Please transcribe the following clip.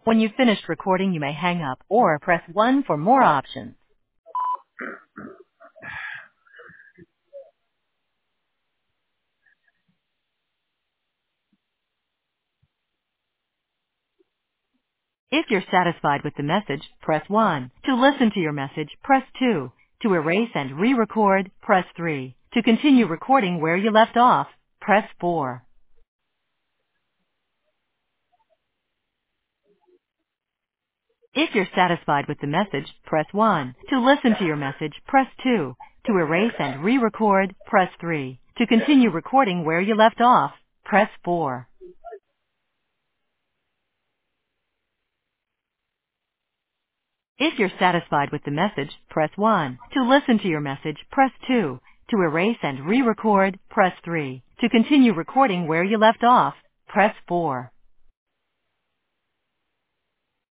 When you've finished recording, you may hang up or press 1 for more options. If you're satisfied with the message, press 1. To listen to your message, press 2. To erase and re-record, press 3. To continue recording where you left off, press 4. If you're satisfied with the message, press 1. To listen to your message, press 2. To erase and re-record, press 3. To continue recording where you left off, press 4. If you're satisfied with the message, press 1. To listen to your message, press 2. To erase and re-record, press 3. To continue recording where you left off, press 4.